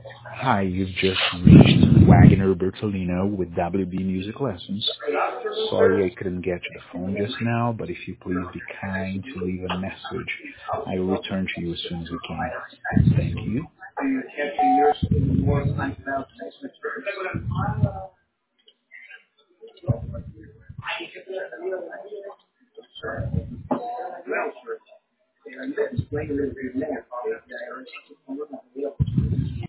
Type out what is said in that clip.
Hi, you've just reached Wagner Bertolino with WB Music Lessons. Sorry I couldn't get to the phone just now, but if you please be kind to leave a message, I will return to you as soon as we can. Thank you.